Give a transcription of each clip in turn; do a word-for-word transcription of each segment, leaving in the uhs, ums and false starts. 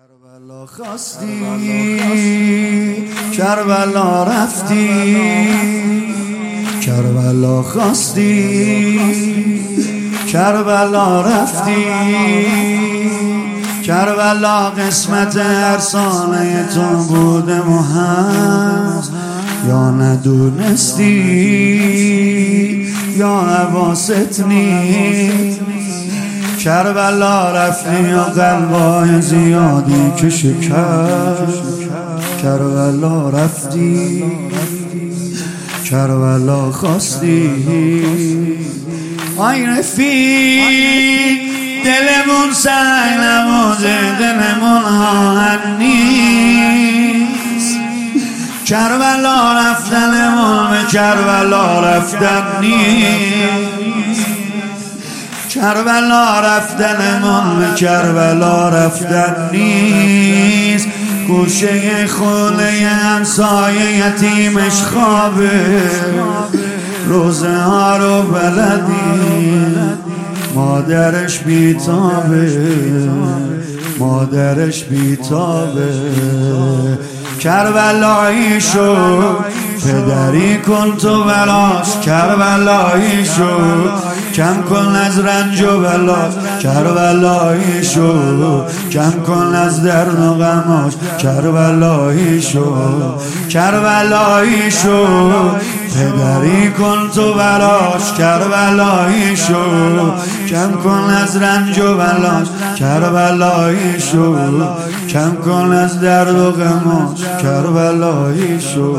کربلا خواستی، کربلا رفتی، کربلا خواستی، کربلا رفتی، کربلا قسمت ارسانه تو بوده و هست، یا ندونستی یا حواست نیست. کربلا رفتی و قلبای زیادی که شکست، کربلا رفتی، کربلا خواستی. آی رفیق دلمون سنگ نموده، دلمون آهن نیست. کربلا رفتنمون به کربلا رفتن نیست. کربلا رفتنمون به کربلا رفتن نیست. گوشه خونه همسایه یتیمش خوابه، روزه ها رو بلدی مادرش بیتابه، مادرش بیتابه. کربلایی شو پدری کن تو براش، کربلایی شو کم کن از رنج و بلاش، کربلایی شو کم کن از درد و غماش، کربلایی شو، کربلایی شو پدری کن تو براش، کربلایی شو کم کن از رنج و بلاش، کربلایی شو کم کن از درد و غماش، کربلایی شو.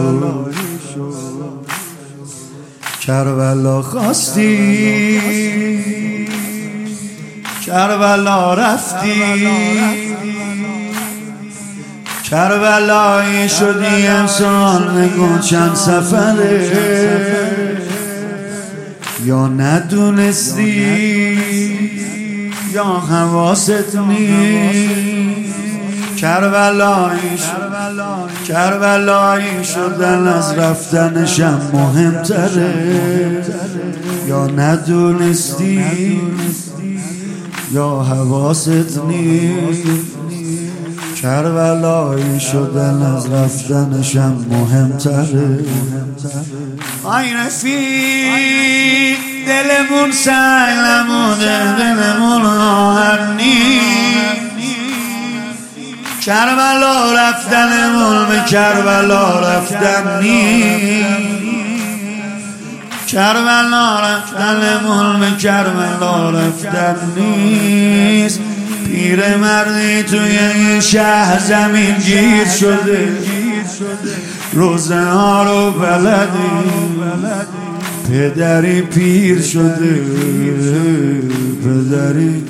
کربلا خواستی، کربلا رفتی، کربلایی شدی امسال نگو چند سفره، یا ندونستی یا حواست نیست. کربلایی شد، کربلایی شدن از رفتنشم مهمتره، یا ندونستی یا حواست نیست. کربلایی شدن از رفتنشم مهمتره. آی رفیق دلمون سنگ نموده، دلمون آهن نیست. کربلا رفتنمون به کربلا رفتن نیست. کربلا رفتنمون به کربلا رفتن نیست. پیر مردی توی این شهر زمین گیر شده، روزه ها رو بلدی پدری پیر شده، پدری.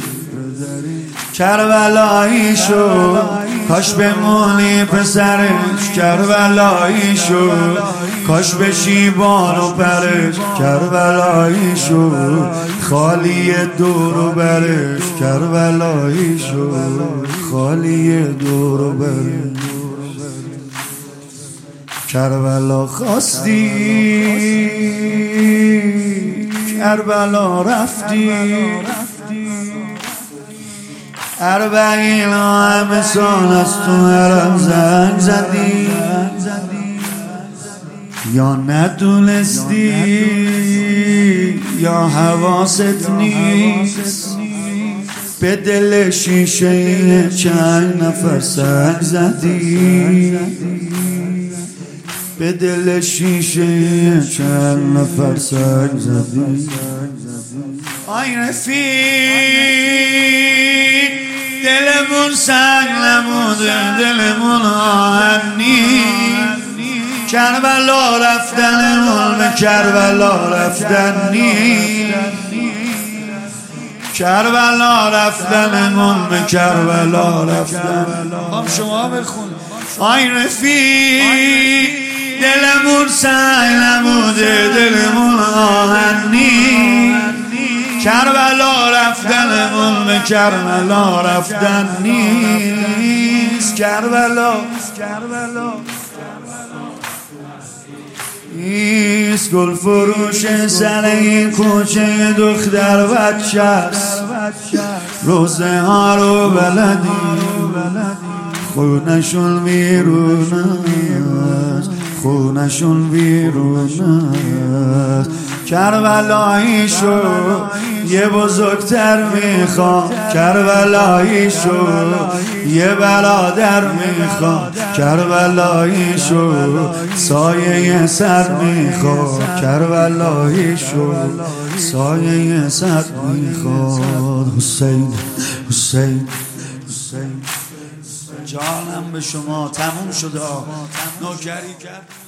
کربلایی شو کاش بمونی پسرش، کربلایی شو کاش بشی بال و پرش، کربلایی شو خالی دور و برش، کربلایی شو خالی دور و برش. کربلا خواستی، کربلا رفتی، اربعین همه سال از تو حرم زنگ زدی، یا ندونستی یا حواست نیست. به دل شیشه چند نفر سنگ زدی، به دل شیشه چند نفر سنگ زدی. آی رفیق دلمون سنگ نموده، دلمون آهن نیست. کربلا رفتنمون به کربلا رفتن نیست. کربلا رفتنمون به کربلا رفتن. هم شما بخون. آی رفیق دلمون سنگ نموده، دلمون آهن نیست. کربلا رفتنمون به کربلا رفتن نیست. کربلا نیست. گل فروش سر این کوچه دختر بچه است، روزه ها رو بلدی خونشون ویرون است، خونشون ویرون است. کربلایی شو یه بزرگتر میخوام، کربلایی شو یه برادر میخوام، کربلایی شو سایه سر میخوام، کربلایی شو سایه سر میخواد. حسین حسین حسین جانم به شما تموم شده، نوکری کرد.